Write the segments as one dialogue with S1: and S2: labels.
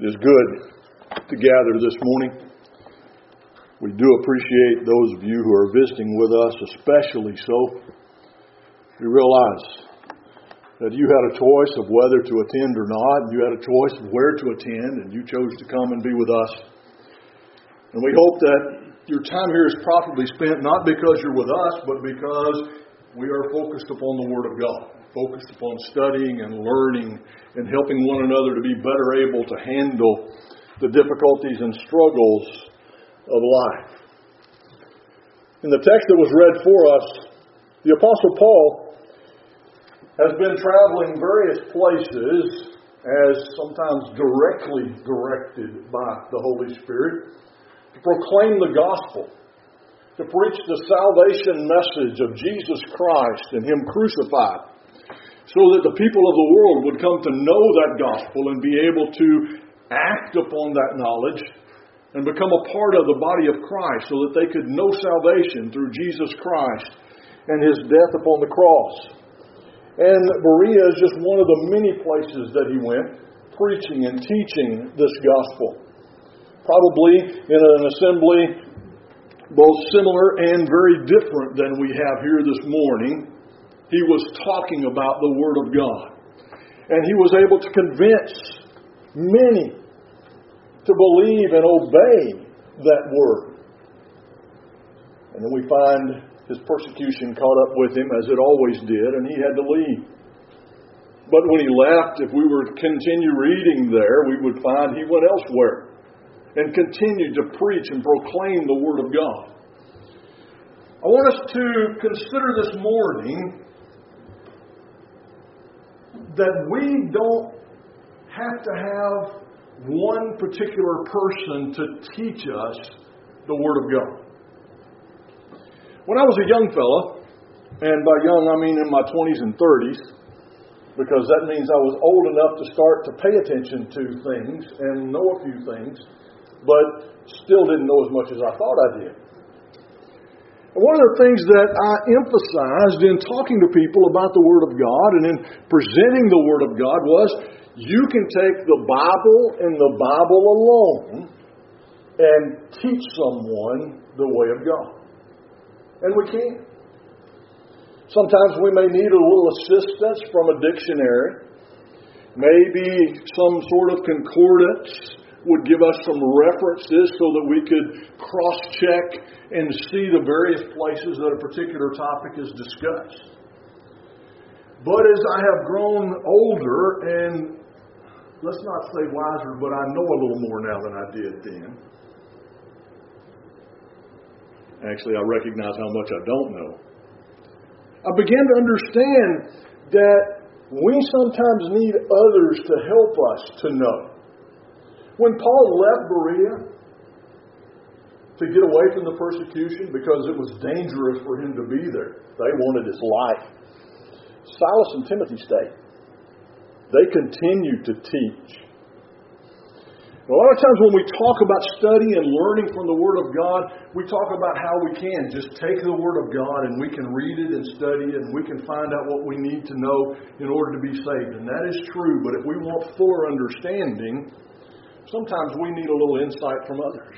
S1: It is good to gather this morning. We do appreciate those of you who are visiting with us, especially so. We realize that you had a choice of whether to attend or not. You had a choice of where to attend, and you chose to come and be with us. And we hope that your time here is properly spent, not because you're with us, but because we are focused upon the Word of God, focused upon studying and learning and helping one another to be better able to handle the difficulties and struggles of life. In the text that was read for us, the Apostle Paul has been traveling various places as sometimes directly directed by the Holy Spirit to proclaim the gospel, to preach the salvation message of Jesus Christ and Him crucified, so that the people of the world would come to know that gospel and be able to act upon that knowledge and become a part of the body of Christ so that they could know salvation through Jesus Christ and His death upon the cross. And Berea is just one of the many places that he went, preaching and teaching this gospel. Probably in an assembly both similar and very different than we have here this morning. He was talking about the Word of God. And he was able to convince many to believe and obey that Word. And then we find his persecution caught up with him, as it always did, and he had to leave. But when he left, if we were to continue reading there, we would find he went elsewhere and continued to preach and proclaim the Word of God. I want us to consider this morning that we don't have to have one particular person to teach us the Word of God. When I was a young fella, and by young I mean in my 20s and 30s, because that means I was old enough to start to pay attention to things and know a few things, but still didn't know as much as I thought I did. And one of the things that I emphasized in talking to people about the Word of God and in presenting the Word of God was, you can take the Bible and the Bible alone and teach someone the way of God. And we can. Sometimes we may need a little assistance from a dictionary. Maybe some sort of concordance would give us some references so that we could cross-check and see the various places that a particular topic is discussed. But as I have grown older, and let's not say wiser, but I know a little more now than I did then. Actually, I recognize how much I don't know. I began to understand that we sometimes need others to help us to know. When Paul left Berea to get away from the persecution because it was dangerous for him to be there, they wanted his life. Silas and Timothy stayed. They continued to teach. A lot of times when we talk about study and learning from the Word of God, we talk about how we can just take the Word of God and we can read it and study it and we can find out what we need to know in order to be saved. And that is true, but if we want fuller understanding, sometimes we need a little insight from others.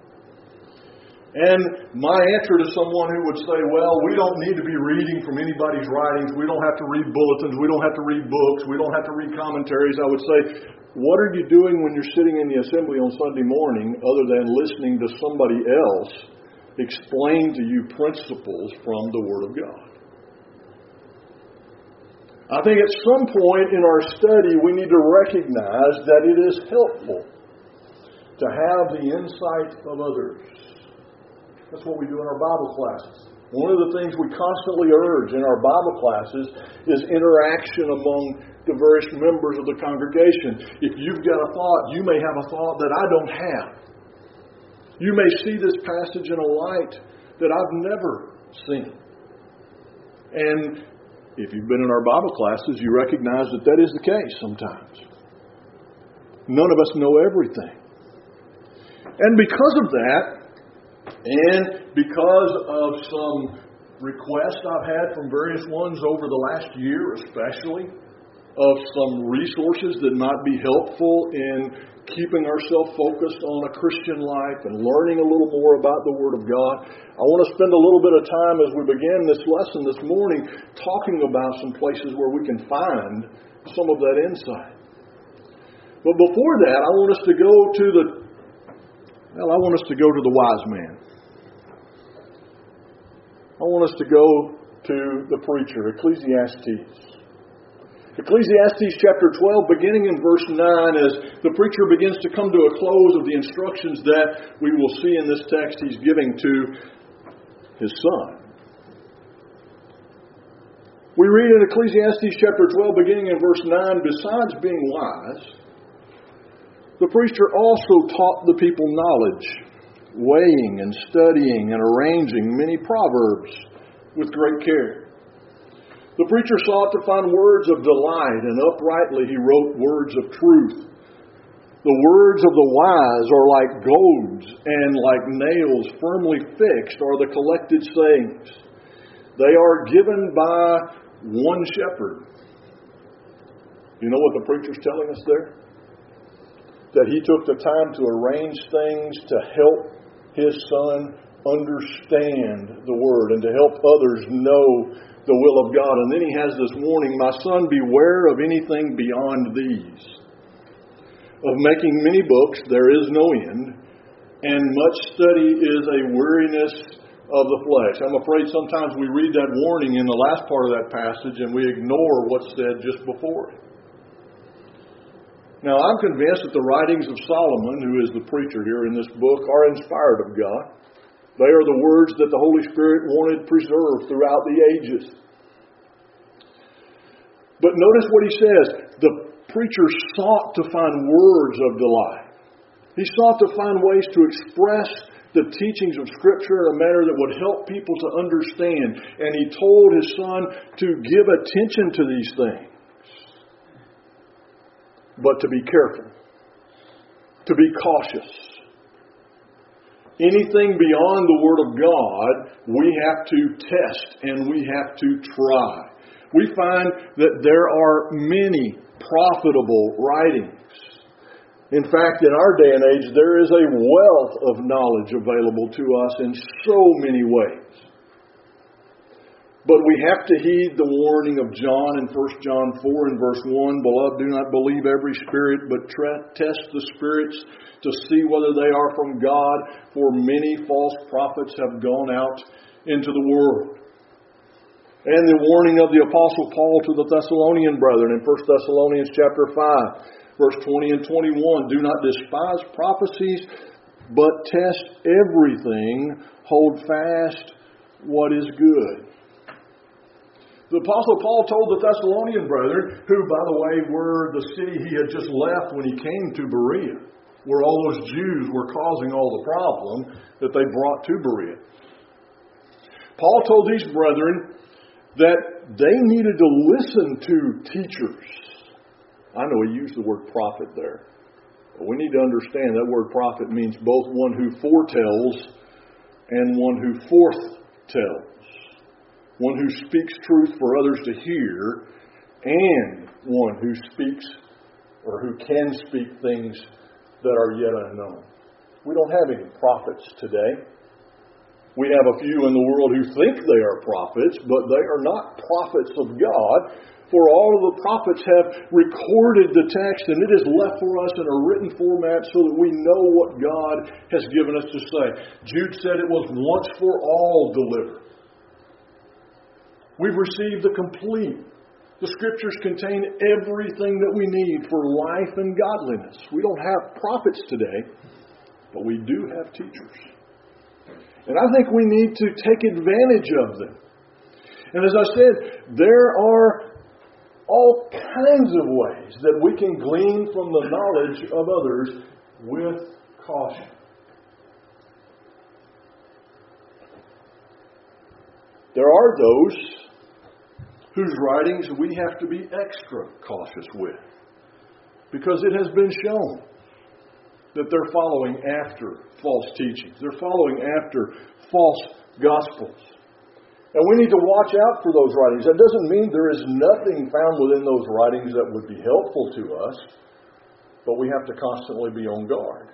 S1: And my answer to someone who would say, well, we don't need to be reading from anybody's writings. We don't have to read bulletins. We don't have to read books. We don't have to read commentaries. I would say, what are you doing when you're sitting in the assembly on Sunday morning other than listening to somebody else explain to you principles from the Word of God? I think at some point in our study we need to recognize that it is helpful to have the insight of others. That's what we do in our Bible classes. One of the things we constantly urge in our Bible classes is interaction among the various members of the congregation. If you've got a thought, you may have a thought that I don't have. You may see this passage in a light that I've never seen. And if you've been in our Bible classes, you recognize that that is the case sometimes. None of us know everything. And because of that, and because of some requests I've had from various ones over the last year especially, of some resources that might be helpful in keeping ourselves focused on a Christian life and learning a little more about the Word of God, I want to spend a little bit of time as we begin this lesson this morning talking about some places where we can find some of that insight. But before that, I want us to go to the wise man. I want us to go to the preacher, Ecclesiastes. Ecclesiastes chapter 12, beginning in verse 9, as the preacher begins to come to a close of the instructions that we will see in this text he's giving to his son. We read in Ecclesiastes chapter 12, beginning in verse 9, besides being wise, the preacher also taught the people knowledge, weighing and studying and arranging many proverbs with great care. The preacher sought to find words of delight, and uprightly he wrote words of truth. The words of the wise are like goads, and like nails firmly fixed are the collected sayings. They are given by one shepherd. You know what the preacher's telling us there? That he took the time to arrange things to help his son understand the Word and to help others know the will of God. And then he has this warning, my son, beware of anything beyond these. Of making many books there is no end, and much study is a weariness of the flesh. I'm afraid sometimes we read that warning in the last part of that passage and we ignore what's said just before it. Now, I'm convinced that the writings of Solomon, who is the preacher here in this book, are inspired of God. They are the words that the Holy Spirit wanted preserved throughout the ages. But notice what he says. The preacher sought to find words of delight. He sought to find ways to express the teachings of Scripture in a manner that would help people to understand. And he told his son to give attention to these things. But to be careful. To be cautious. Anything beyond the Word of God, we have to test and we have to try. We find that there are many profitable writings. In fact, in our day and age, there is a wealth of knowledge available to us in so many ways. But we have to heed the warning of John in 1 John 4 and verse 1. Beloved, do not believe every spirit, but test the spirits to see whether they are from God, for many false prophets have gone out into the world. And the warning of the Apostle Paul to the Thessalonian brethren in 1 Thessalonians chapter 5, verse 20 and 21. Do not despise prophecies, but test everything. Hold fast what is good. The Apostle Paul told the Thessalonian brethren, who, by the way, were the city he had just left when he came to Berea, where all those Jews were causing all the problem that they brought to Berea. Paul told these brethren that they needed to listen to teachers. I know he used the word prophet there. But we need to understand that word prophet means both one who foretells and one who forthtells. One who speaks truth for others to hear, and one who speaks or who can speak things that are yet unknown. We don't have any prophets today. We have a few in the world who think they are prophets, but they are not prophets of God, for all of the prophets have recorded the text, and it is left for us in a written format so that we know what God has given us to say. Jude said it was once for all delivered. We've received the complete. The Scriptures contain everything that we need for life and godliness. We don't have prophets today, but we do have teachers. And I think we need to take advantage of them. And as I said, there are all kinds of ways that we can glean from the knowledge of others with caution. There are those whose writings we have to be extra cautious with, because it has been shown that they're following after false teachings. They're following after false gospels. And we need to watch out for those writings. That doesn't mean there is nothing found within those writings that would be helpful to us. but we have to constantly be on guard.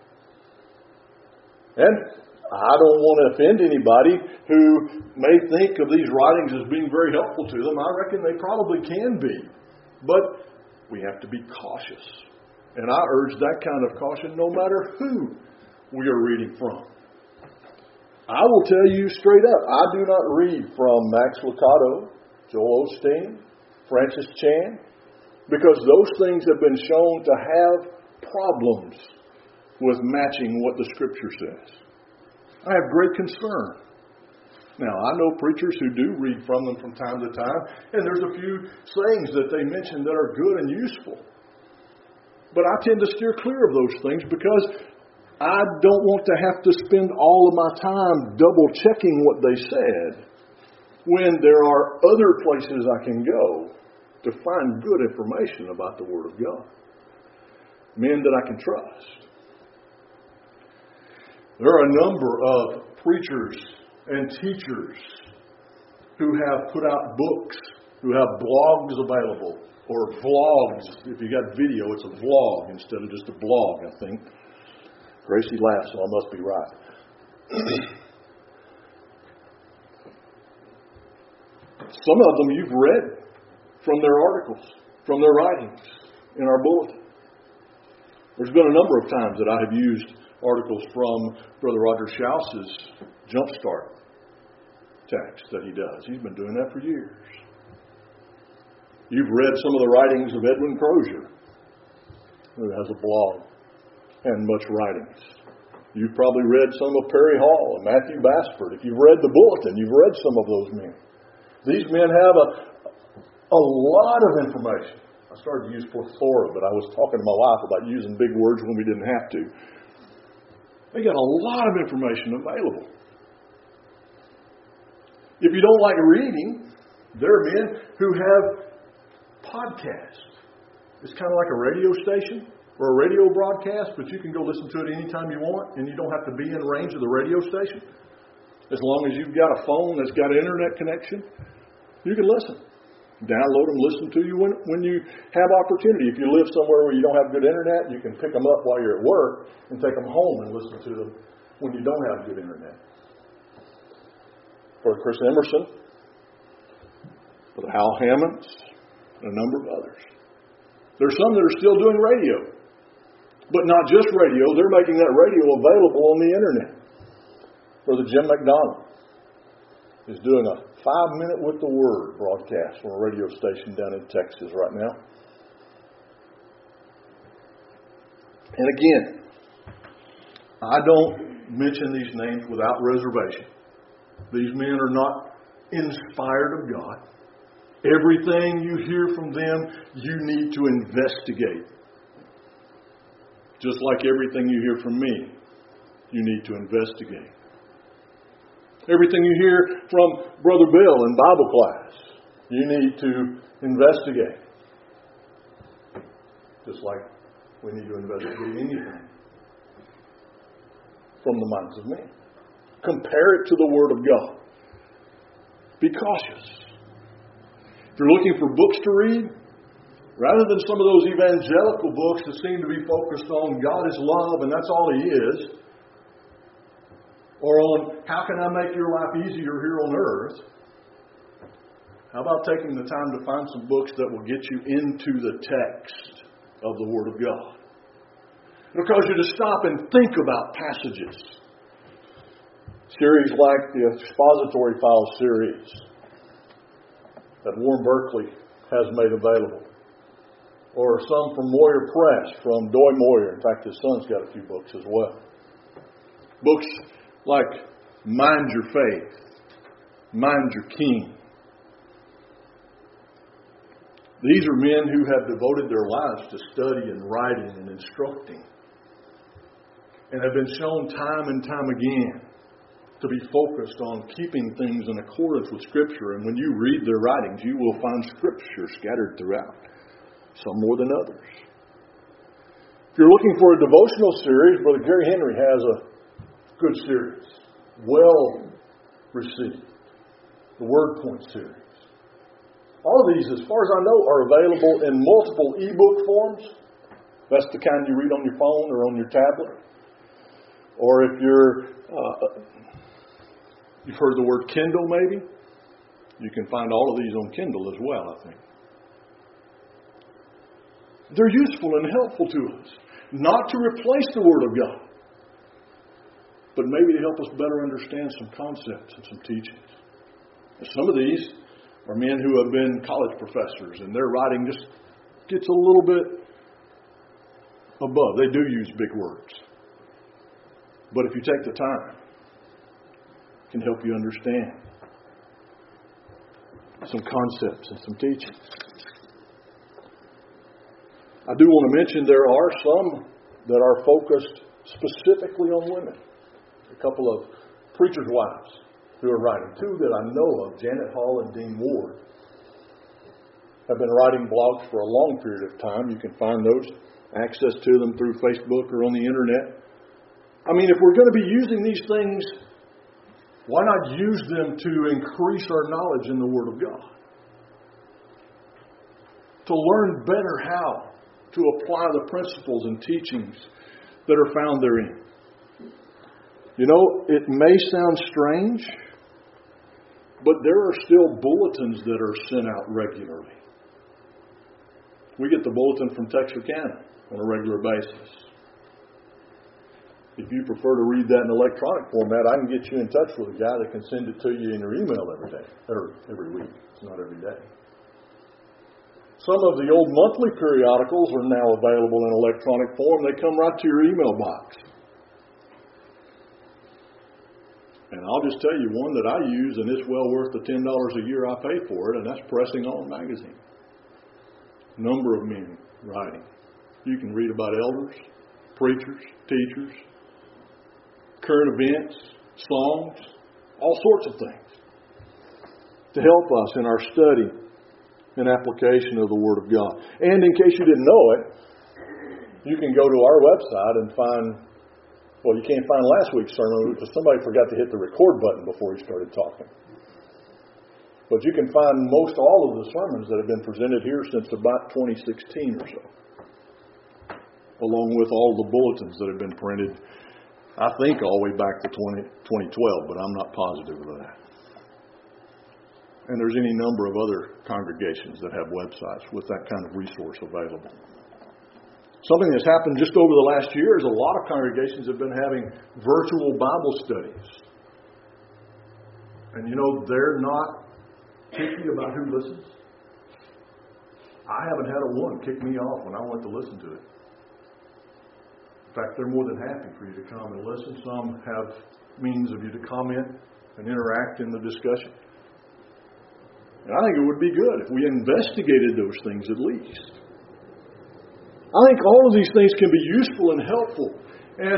S1: And I don't want to offend anybody who may think of these writings as being very helpful to them. I reckon they probably can be. But we have to be cautious. And I urge that kind of caution no matter who we are reading from. I will tell you straight up, I do not read from Max Lucado, Joel Osteen, Francis Chan, because those things have been shown to have problems with matching what the Scripture says. I have great concern. Now, I know preachers who do read from them from time to time, and there's a few sayings that they mention that are good and useful. But I tend to steer clear of those things because I don't want to have to spend all of my time double-checking what they said when there are other places I can go to find good information about the Word of God. Men that I can trust. There are a number of preachers and teachers who have put out books, who have blogs available, or vlogs. If you got video, it's a vlog instead of just a blog, I think. Gracie laughs, so I must be right. Some of them you've read from their articles, from their writings in our bulletin. There's been a number of times that I have used articles from Brother Roger Schaus's Jumpstart text that he does. He's been doing that for years. You've read some of the writings of Edwin Crozier, who has a blog and much writings. You've probably read some of Perry Hall and Matthew Basford. If you've read the bulletin, you've read some of those men. These men have a lot of information. I started to use plethora, but I was talking to my wife about using big words when we didn't have to. They got a lot of information available. If you don't like reading, there are men who have podcasts. It's kind of like a radio station or a radio broadcast, but you can go listen to it anytime you want, and you don't have to be in range of the radio station. As long as you've got a phone that's got an internet connection, you can listen. Download them, listen to you when you have opportunity. If you live somewhere where you don't have good internet, you can pick them up while you're at work and take them home and listen to them when you don't have good internet. For Chris Emerson, for the Hal Hammonds, and a number of others. There's some that are still doing radio. But not just radio, they're making that radio available on the internet. Brother Jim McDonald is doing a 5-minute with the Word broadcast from a radio station down in Texas right now. And again, I don't mention these names without reservation. These men are not inspired of God. Everything you hear from them, you need to investigate. Just like everything you hear from me, you need to investigate. Everything you hear from Brother Bill in Bible class, you need to investigate. Just like we need to investigate anything from the minds of men. Compare it to the Word of God. Be cautious. If you're looking for books to read, rather than some of those evangelical books that seem to be focused on God is love and that's all He is, or on how can I make your life easier here on earth, how about taking the time to find some books that will get you into the text of the Word of God? It'll cause you to stop and think about passages. Series like the Expository Files series that Warren Berkeley has made available. Or some from Moyer Press, from Doy Moyer. In fact, his son's got a few books as well. Books like Mind Your Faith, Mind Your King. These are men who have devoted their lives to study and writing and instructing. And have been shown time and time again to be focused on keeping things in accordance with Scripture. And when you read their writings, you will find Scripture scattered throughout. Some more than others. If you're looking for a devotional series, Brother Gary Henry has a good series. Well received. The Word Point series. All of these, as far as I know, are available in multiple ebook forms That's the kind you read on your phone or on your tablet. Or if you've heard the word Kindle maybe, you can find all of these on Kindle as well, I think. They're useful and helpful to us. Not to replace the Word of God, but maybe to help us better understand some concepts and some teachings. And some of these are men who have been college professors, and their writing just gets a little bit above. They do use big words. But if you take the time, it can help you understand some concepts and some teachings. I do want to mention there are some that are focused specifically on women. A couple of preachers' wives who are writing. Two that I know of, Janet Hall and Dean Ward, have been writing blogs for a long period of time. You can find those, access to them through Facebook or on the internet. I mean, if we're going to be using these things, why not use them to increase our knowledge in the Word of God? To learn better how to apply the principles and teachings that are found therein. You know, it may sound strange, but there are still bulletins that are sent out regularly. We get the bulletin from Texarkana on a regular basis. If you prefer to read that in electronic format, I can get you in touch with a guy that can send it to you in your email every day, or every week. It's not every day. Some of the old monthly periodicals are now available in electronic form. They come right to your email box. And I'll just tell you one that I use, and it's well worth the $10 a year I pay for it, and that's Pressing On magazine. Number of men writing. You can read about elders, preachers, teachers, current events, songs, all sorts of things to help us in our study and application of the Word of God. And in case you didn't know it, you can go to our website and find, well, you can't find last week's sermon because somebody forgot to hit the record button before he started talking. But you can find most all of the sermons that have been presented here since about 2016 or so, along with all the bulletins that have been printed, I think all the way back to 2012, but I'm not positive of that. And there's any number of other congregations that have websites with that kind of resource available. Something that's happened just over the last year is a lot of congregations have been having virtual Bible studies. And you know, they're not picky about who listens. I haven't had a one kick me off when I went to listen to it. In fact, they're more than happy for you to come and listen. Some have means of you to comment and interact in the discussion. And I think it would be good if we investigated those things at least. I think all of these things can be useful and helpful. And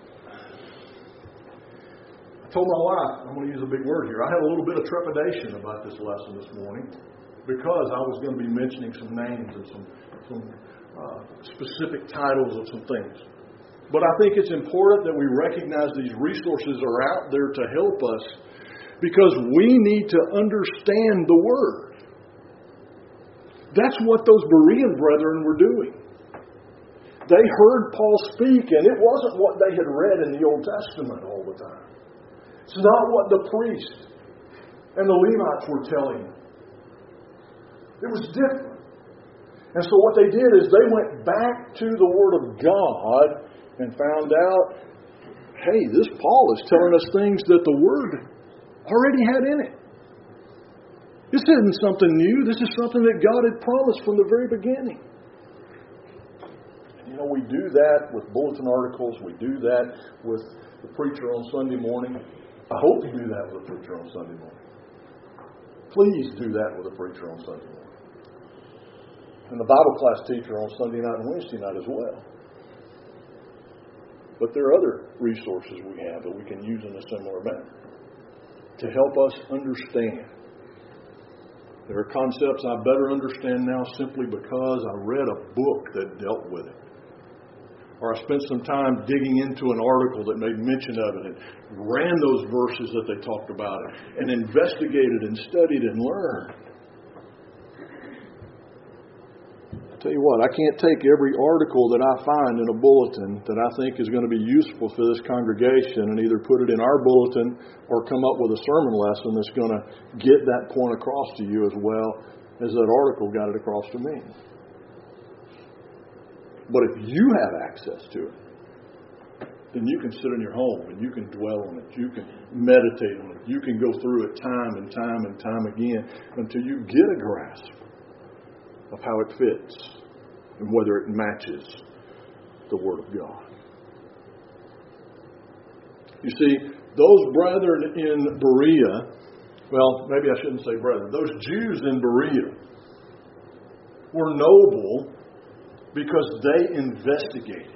S1: I told my wife, I'm going to use a big word here, I had a little bit of trepidation about this lesson this morning because I was going to be mentioning some names and some specific titles of some things. But I think it's important that we recognize these resources are out there to help us, because we need to understand the Word. That's what those Berean brethren were doing. They heard Paul speak, and it wasn't what they had read in the Old Testament all the time. It's not what the priest and the Levites were telling them. It was different. And so what they did is they went back to the Word of God and found out, hey, this Paul is telling us things that the Word already had in it. This isn't something new. This is something that God had promised from the very beginning. And you know, we do that with bulletin articles. We do that with the preacher on Sunday morning. I hope you do that with a preacher on Sunday morning. Please do that with a preacher on Sunday morning. And the Bible class teacher on Sunday night and Wednesday night as well. But there are other resources we have that we can use in a similar manner to help us understand. There are concepts I better understand now simply because I read a book that dealt with it. Or I spent some time digging into an article that made mention of it and ran those verses that they talked about it and investigated and studied and learned. Tell you what, I can't take every article that I find in a bulletin that I think is going to be useful for this congregation and either put it in our bulletin or come up with a sermon lesson that's going to get that point across to you as well as that article got it across to me. But if you have access to it, then you can sit in your home and you can dwell on it. You can meditate on it. You can go through it time and time and time again until you get a grasp of how it fits and whether it matches the Word of God. You see, those brethren in Berea, well, maybe I shouldn't say brethren, those Jews in Berea were noble because they investigated.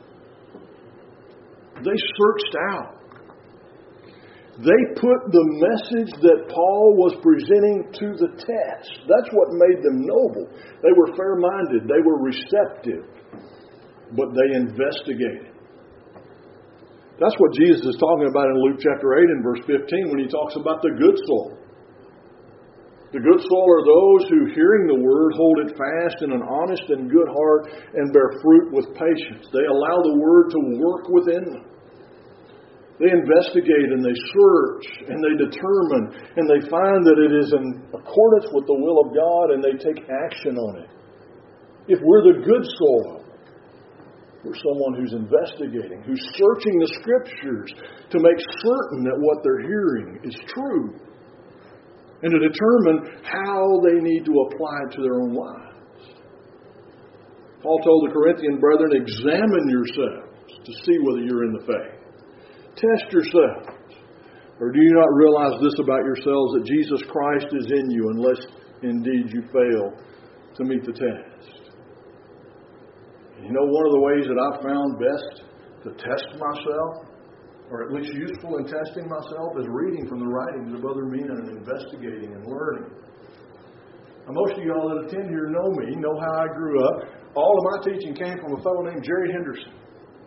S1: They searched out. They put the message that Paul was presenting to the test. That's what made them noble. They were fair-minded. They were receptive. But they investigated. That's what Jesus is talking about in Luke chapter 8 and verse 15 when he talks about the good soul. The good soul are those who, hearing the word, hold it fast in an honest and good heart and bear fruit with patience. They allow the word to work within them. They investigate and they search and they determine and they find that it is in accordance with the will of God and they take action on it. If we're the good soul, we're someone who's investigating, who's searching the Scriptures to make certain that what they're hearing is true and to determine how they need to apply it to their own lives. Paul told the Corinthian brethren, examine yourselves to see whether you're in the faith. Test yourselves. Or do you not realize this about yourselves, that Jesus Christ is in you, unless indeed you fail to meet the test? And you know, one of the ways that I've found best to test myself, or at least useful in testing myself, is reading from the writings of other men and investigating and learning. Now, most of y'all that attend here know me, know how I grew up. All of my teaching came from a fellow named Jerry Henderson.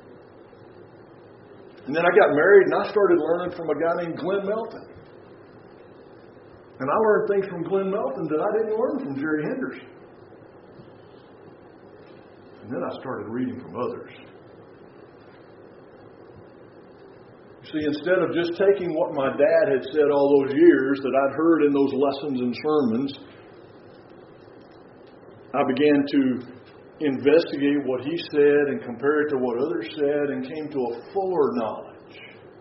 S1: And then I got married and I started learning from a guy named Glenn Melton. And I learned things from Glenn Melton that I didn't learn from Jerry Henderson. And then I started reading from others. You see, instead of just taking what my dad had said all those years that I'd heard in those lessons and sermons, I began to investigate what he said and compare it to what others said and came to a fuller knowledge.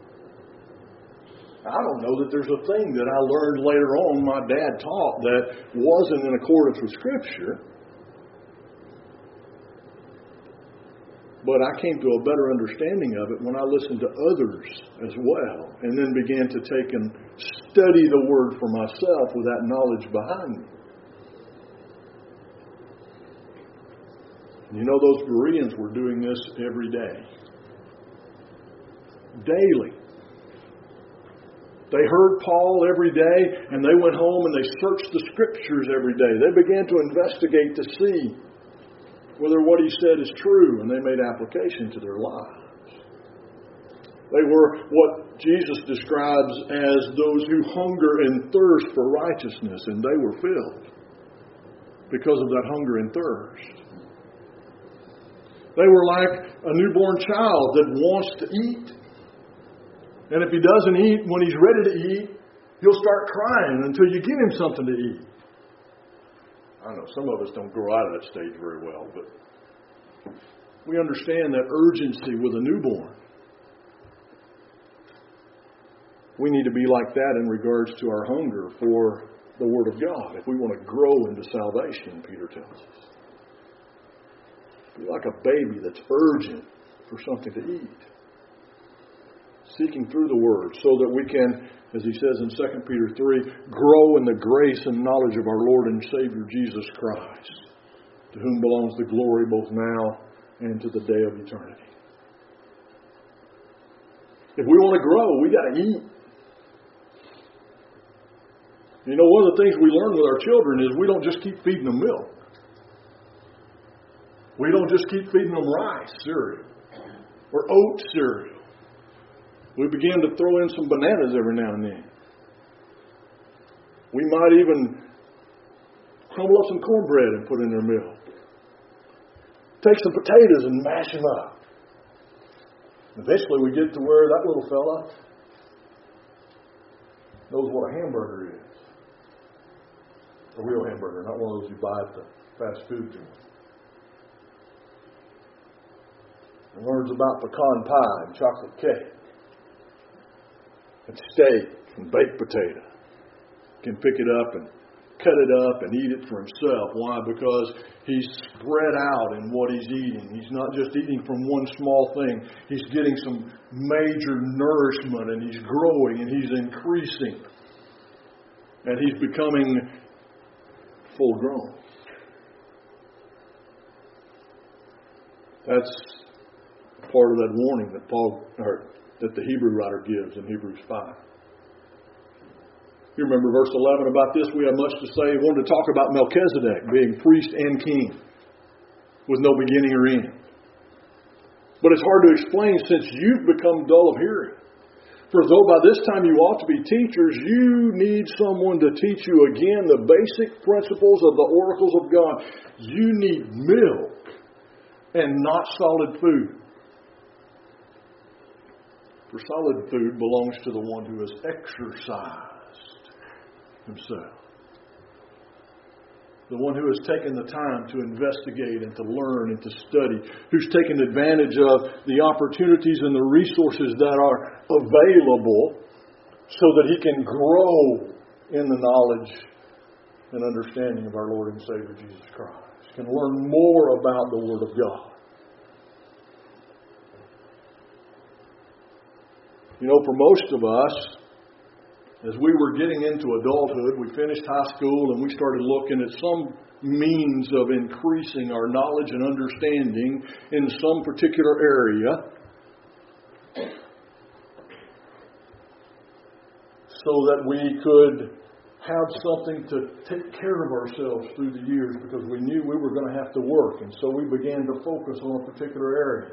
S1: I don't know that there's a thing that I learned later on my dad taught that wasn't in accordance with Scripture. But I came to a better understanding of it when I listened to others as well and then began to take and study the Word for myself with that knowledge behind me. You know, those Bereans were doing this every day. Daily. They heard Paul every day, and they went home and they searched the Scriptures every day. They began to investigate to see whether what he said is true, and they made application to their lives. They were what Jesus describes as those who hunger and thirst for righteousness, and they were filled because of that hunger and thirst. They were like a newborn child that wants to eat. And if he doesn't eat when he's ready to eat, he'll start crying until you give him something to eat. I know some of us don't grow out of that stage very well, but we understand that urgency with a newborn. We need to be like that in regards to our hunger for the Word of God if we want to grow into salvation, Peter tells us. Be like a baby that's urgent for something to eat. Seeking through the Word so that we can, as he says in 2 Peter 3, grow in the grace and knowledge of our Lord and Savior Jesus Christ, to whom belongs the glory both now and to the day of eternity. If we want to grow, we got to eat. You know, one of the things we learn with our children is we don't just keep feeding them milk. We don't just keep feeding them rice cereal or oat cereal. We begin to throw in some bananas every now and then. We might even crumble up some cornbread and put in their milk. take some potatoes and mash them up. Eventually we get to where that little fella knows what a hamburger is. A real hamburger, not one of those you buy at the fast food joint. And learns about pecan pie and chocolate cake and steak and baked potato. Can pick it up and cut it up and eat it for himself. Why? Because he's spread out in what he's eating. He's not just eating from one small thing. He's getting some major nourishment, and he's growing and he's increasing. And he's becoming full grown. That's part of that warning that the Hebrew writer gives in Hebrews 5. You remember verse 11 about this. We have much to say. We wanted to talk about Melchizedek being priest and king with no beginning or end. But it's hard to explain since you've become dull of hearing. For though by this time you ought to be teachers, you need someone to teach you again the basic principles of the oracles of God. You need milk and not solid food. For solid food belongs to the one who has exercised himself. The one who has taken the time to investigate and to learn and to study, who's taken advantage of the opportunities and the resources that are available so that he can grow in the knowledge and understanding of our Lord and Savior Jesus Christ. Can learn more about the Word of God. You know, for most of us, as we were getting into adulthood, we finished high school and we started looking at some means of increasing our knowledge and understanding in some particular area so that we could have something to take care of ourselves through the years, because we knew we were going to have to work. And so we began to focus on a particular area.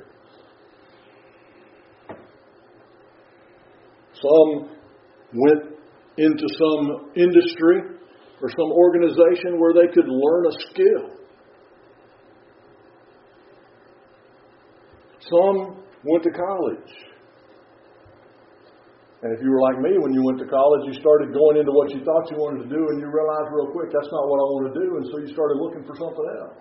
S1: Some went into some industry or some organization where they could learn a skill. Some went to college. And if you were like me, when you went to college, you started going into what you thought you wanted to do, and you realized real quick, that's not what I want to do, and so you started looking for something else.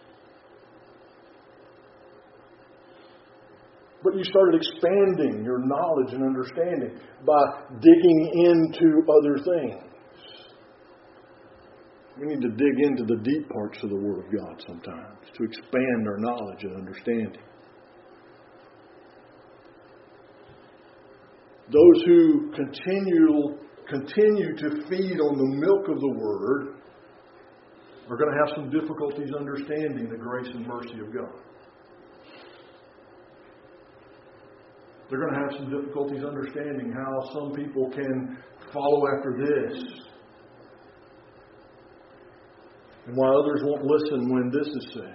S1: But you started expanding your knowledge and understanding by digging into other things. We need to dig into the deep parts of the Word of God sometimes to expand our knowledge and understanding. Those who continue to feed on the milk of the Word are going to have some difficulties understanding the grace and mercy of God. They're going to have some difficulties understanding how some people can follow after this, and why others won't listen when this is said.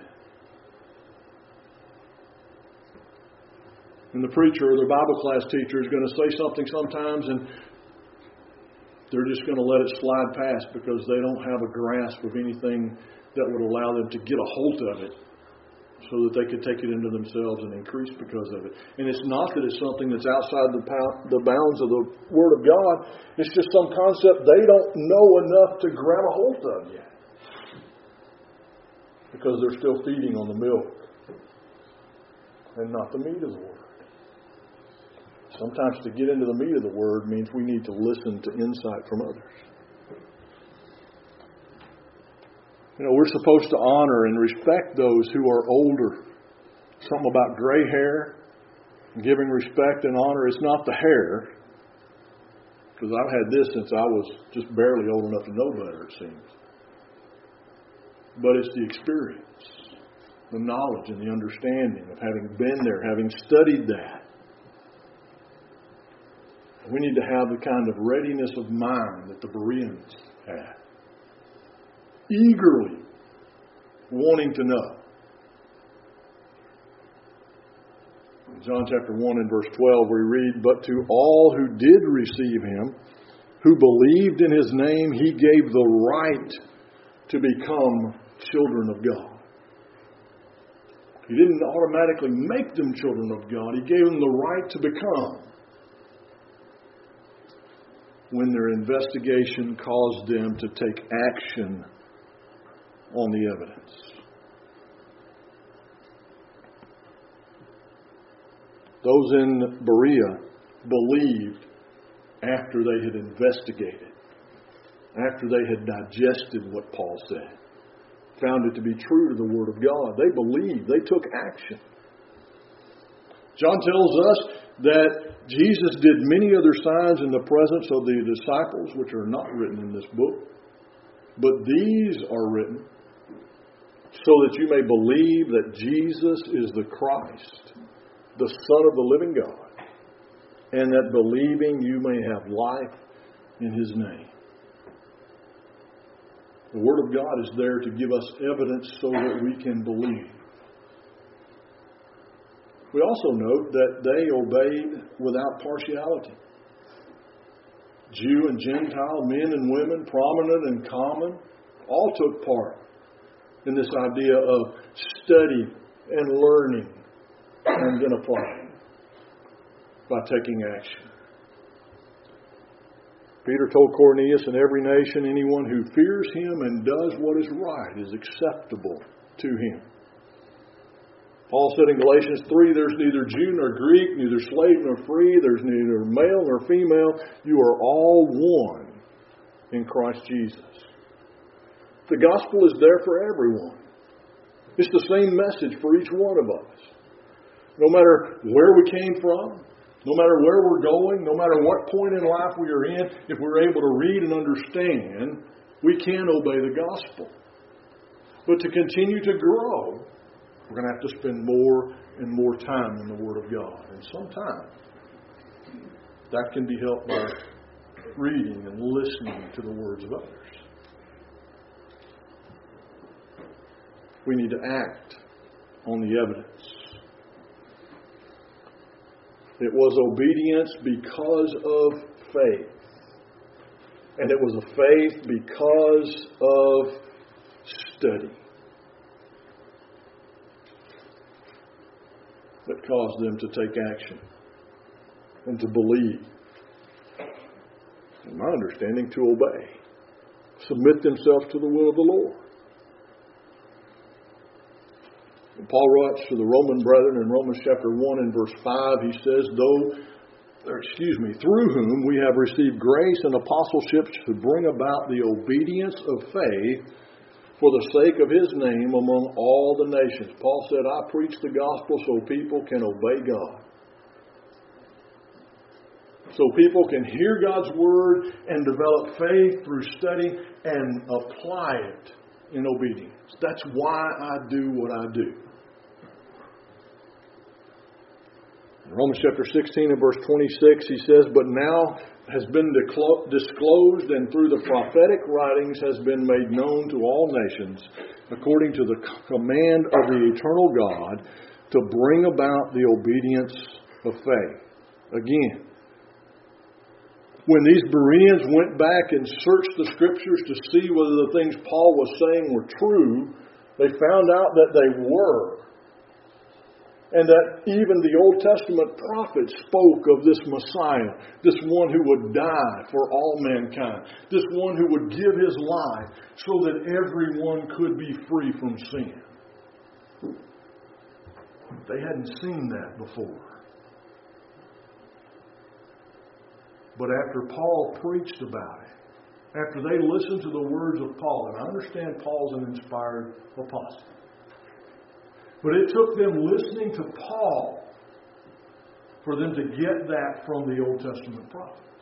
S1: And the preacher or the Bible class teacher is going to say something sometimes, and they're just going to let it slide past because they don't have a grasp of anything that would allow them to get a hold of it, so that they could take it into themselves and increase because of it. And it's not that it's something that's outside the bounds of the Word of God. It's just some concept they don't know enough to grab a hold of yet, because they're still feeding on the milk and not the meat of the Word. Sometimes to get into the meat of the Word means we need to listen to insight from others. You know, we're supposed to honor and respect those who are older. Something about gray hair and giving respect and honor. It's not the hair, because I've had this since I was just barely old enough to know better, it seems. But it's the experience, the knowledge and the understanding of having been there, having studied that. We need to have the kind of readiness of mind that the Bereans had. Eagerly wanting to know. In John chapter 1 and verse 12 we read, "But to all who did receive Him, who believed in His name, He gave the right to become children of God." He didn't automatically make them children of God. He gave them the right to become when their investigation caused them to take action on the evidence. Those in Berea believed after they had investigated, after they had digested what Paul said, found it to be true to the Word of God. They believed. They took action. John tells us that Jesus did many other signs in the presence of the disciples, which are not written in this book. But these are written so that you may believe that Jesus is the Christ, the Son of the living God, and that believing you may have life in His name. The Word of God is there to give us evidence so that we can believe. We also note that they obeyed without partiality. Jew and Gentile, men and women, prominent and common, all took part in this idea of study and learning and then applying by taking action. Peter told Cornelius, in every nation, anyone who fears him and does what is right is acceptable to him. Paul said in Galatians 3, there's neither Jew nor Greek, neither slave nor free, there's neither male nor female. You are all one in Christ Jesus. The gospel is there for everyone. It's the same message for each one of us. No matter where we came from, no matter where we're going, no matter what point in life we are in, if we're able to read and understand, we can obey the gospel. But to continue to grow, we're going to have to spend more and more time in the Word of God. And sometimes that can be helped by reading and listening to the words of others. We need to act on the evidence. It was obedience because of faith. And it was a faith because of study that caused them to take action and to believe. In my understanding, to obey. Submit themselves to the will of the Lord. And Paul writes to the Roman brethren in Romans chapter 1 and verse 5, he says, through whom we have received grace and apostleship to bring about the obedience of faith for the sake of His name among all the nations. Paul said, I preach the gospel so people can obey God. So people can hear God's word and develop faith through study and apply it in obedience. That's why I do what I do. In Romans chapter 16 and verse 26, he says, but now has been disclosed and through the prophetic writings has been made known to all nations, according to the command of the eternal God, to bring about the obedience of faith. Again, when these Bereans went back and searched the Scriptures to see whether the things Paul was saying were true, they found out that they were. And that even the Old Testament prophets spoke of this Messiah, this one who would die for all mankind, this one who would give His life so that everyone could be free from sin. They hadn't seen that before. But after Paul preached about it, after they listened to the words of Paul, and I understand Paul's an inspired apostle, but it took them listening to Paul for them to get that from the Old Testament prophets.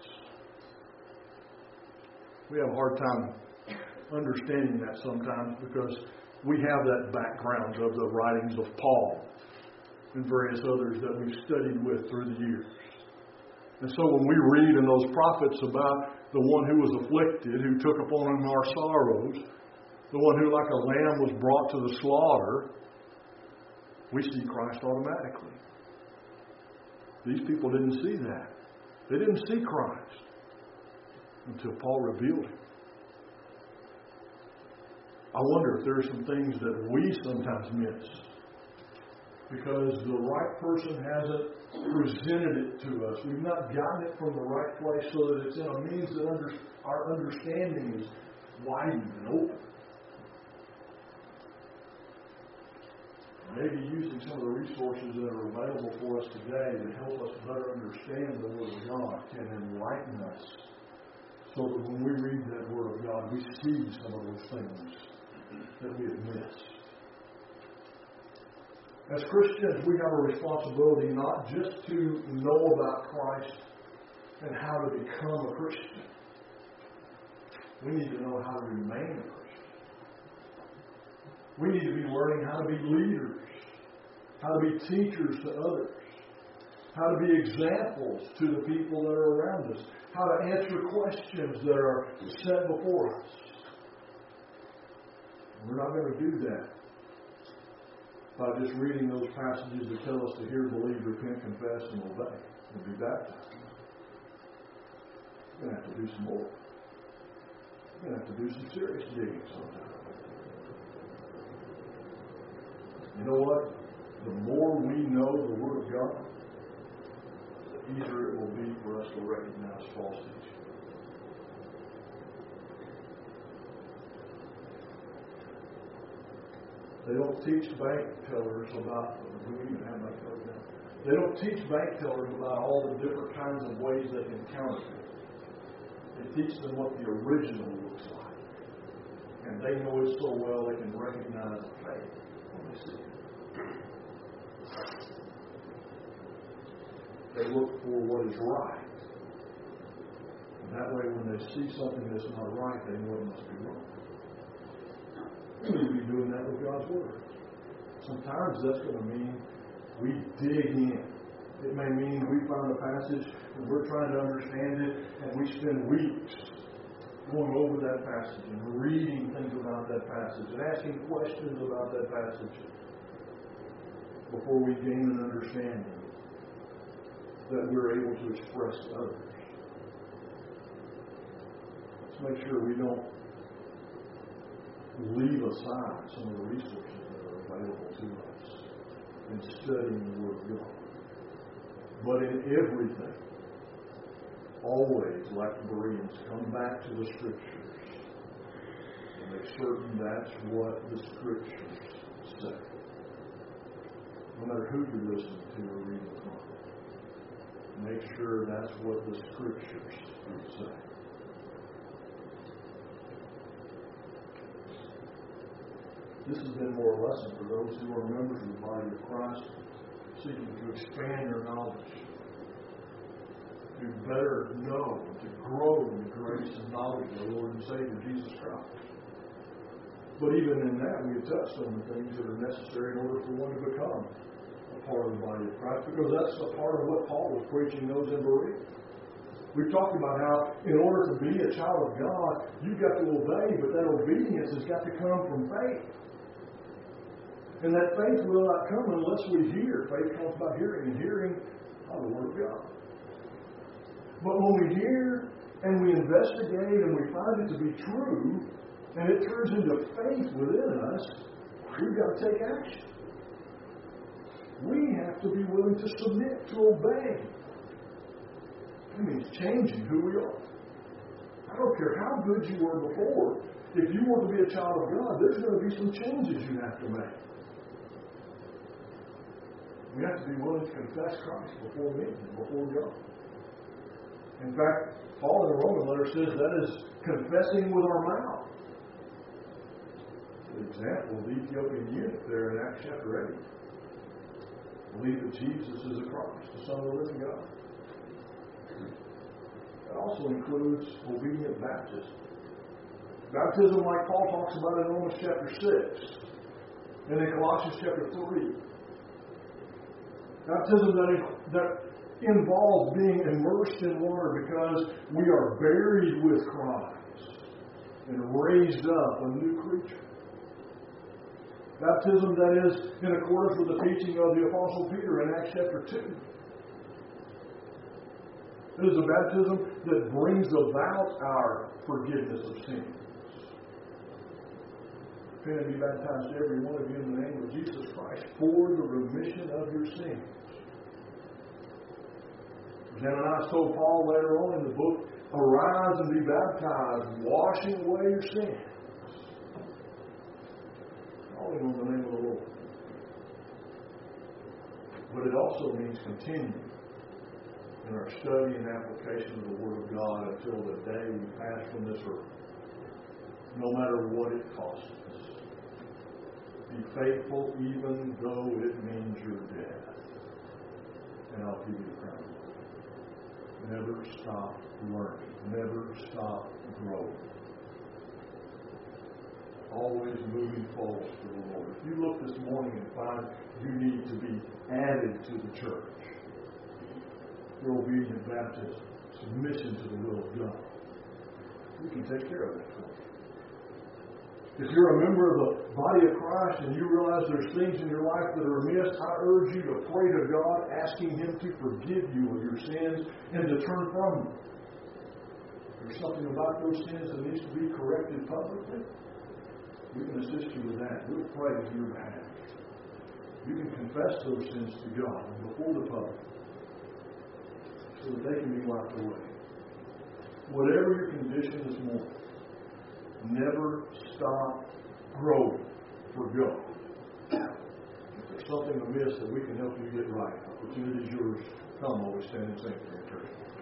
S1: We have a hard time understanding that sometimes because we have that background of the writings of Paul and various others that we've studied with through the years. And so when we read in those prophets about the one who was afflicted, who took upon him our sorrows, the one who like a lamb was brought to the slaughter, we see Christ automatically. These people didn't see that. They didn't see Christ until Paul revealed Him. I wonder if there are some things that we sometimes miss because the right person hasn't presented it to us. We've not gotten it from the right place so that it's in a means that our understanding is widened and open. Maybe using some of the resources that are available for us today to help us better understand the Word of God can enlighten us so that when we read that Word of God, we see some of those things that we have missed. As Christians, we have a responsibility not just to know about Christ and how to become a Christian. We need to know how to remain a Christian. We need to be learning how to be leaders, how to be teachers to others, how to be examples to the people that are around us, how to answer questions that are set before us. We're not going to do that by just reading those passages that tell us to hear, believe, repent, confess, and obey, and be baptized. We're going to have to do some more. We're going to have to do some serious digging sometime. You know what? The more we know the Word of God, the easier it will be for us to recognize false teaching. They don't teach bank tellers about, do we even have bank tellers now? They don't teach bank tellers about all the different kinds of ways they can counterfeit. They teach them what the original looks like. And they know it so well they can recognize the fake when they see it. They look for what is right. And that way when they see something that's not right, they know it must be wrong. We need to be doing that with God's Word. Sometimes that's going to mean we dig in. It may mean we find a passage and we're trying to understand it and we spend weeks going over that passage and reading things about that passage and asking questions about that passage before we gain an understanding that we're able to express to others. Let's make sure we don't leave aside some of the resources that are available to us in studying the Word of God. But in everything, always, like the Bereans, come back to the Scriptures and make certain that's what the Scriptures say. No matter who you're listening to or reading from, make sure that's what the Scriptures say. This has been more a lesson for those who are members of the body of Christ, seeking to expand their knowledge, to better know, to grow in the grace and knowledge of the Lord and Savior Jesus Christ. But even in that, we have touched on the things that are necessary in order for one to become a part of the body of Christ, because that's a part of what Paul was preaching those in Berea. We've talked about how in order to be a child of God, you've got to obey, but that obedience has got to come from faith. And that faith will not come unless we hear. Faith comes by hearing, and hearing by the Word of God. But when we hear and we investigate and we find it to be true, and it turns into faith within us, we've got to take action. We have to be willing to submit, to obey. That means changing who we are. I don't care how good you were before. If you want to be a child of God, there's going to be some changes you have to make. We have to be willing to confess Christ before men and before God. In fact, Paul in the Roman letter says that is confessing with our mouth. The example of the Ethiopian eunuch there in Acts chapter 8. Believe that Jesus is the Christ, the Son of the living God. That also includes obedient baptism. Baptism, like Paul talks about in Romans chapter 6 and in Colossians chapter 3. Baptism that involves being immersed in water because we are buried with Christ and raised up a new creature. Baptism that is in accordance with the teaching of the Apostle Peter in Acts chapter 2. It is a baptism that brings about our forgiveness of sins. Repent and be baptized, every one of you, in the name of Jesus Christ, for the remission of your sins. Ananias told Paul later on in the book, arise and be baptized, washing away your sins. Calling on the name of the Lord. But it also means continue in our study and application of the Word of God until the day we pass from this earth. No matter what it costs us. Be faithful even though it means your death. And I'll give you the crown. Never stop learning. Never stop growing. Always moving forward to the Lord. If you look this morning and find you need to be added to the church, your obedient baptism, submission to the will of God, we can take care of that for you. If you're a member of the body of Christ and you realize there's things in your life that are amiss, I urge you to pray to God, asking Him to forgive you of your sins and to turn from them. If there's something about those sins that needs to be corrected publicly, we can assist you with that. We'll pray on your behalf. You can confess those sins to God before the public so that they can be wiped away. Whatever your condition this morning, never stop growing for God. If there's something amiss that we can help you get right, opportunity is yours. Come while we stand and sing for your church.